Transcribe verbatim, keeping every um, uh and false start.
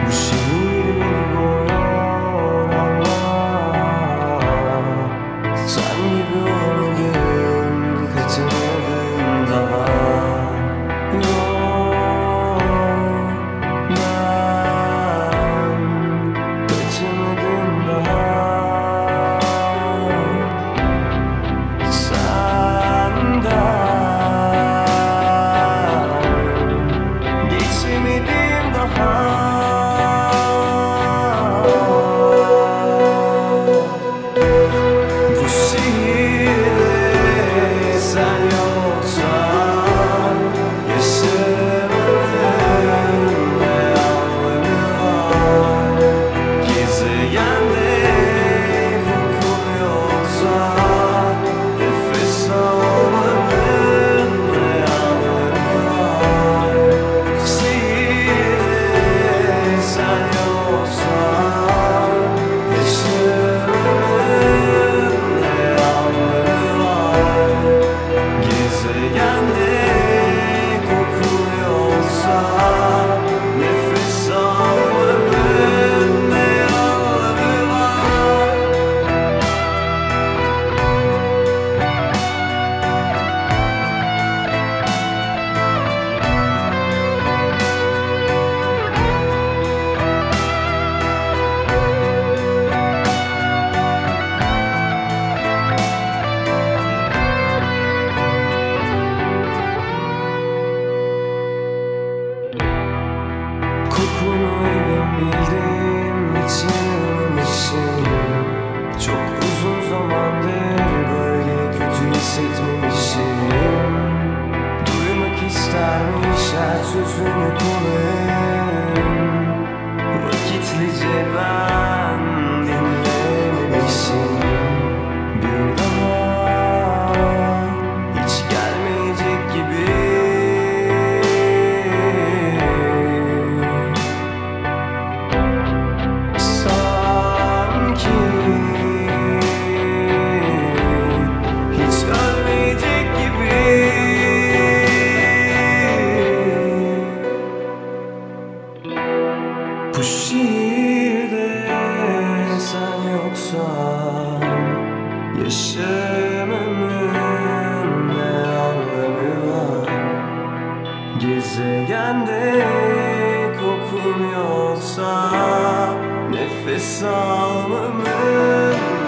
Bu şiir beni boğuyor Allah. Sen gibi olmadım, kaçamadım daha. Yok, ben kaçamadım daha. Senden geçemedim daha. Bu şehirde sen yoksan yaşamın ne anlamı var? Gezegende kokun yoksa nefes almanın ne anlamı var? Şehirde sen yoksan yaşamın ne anlamı var? Gezegende kokun yoksa nefes almanın ne anlamı var? Kokunu bildim, hiç yanılmamışım. Çok uzun zamandır böyle kötü hissetmemişim. Duymak istermiş her sözünü kulağım. Vakitlice ben dinlememişim. Bir daha hiç gelmeyecek gibi. Sanki hiç ölmeyecek gibi. Bu şehirde sen yoksan yaşamımın ne anlamı var? Gezegende kokun yoksa nefes almamın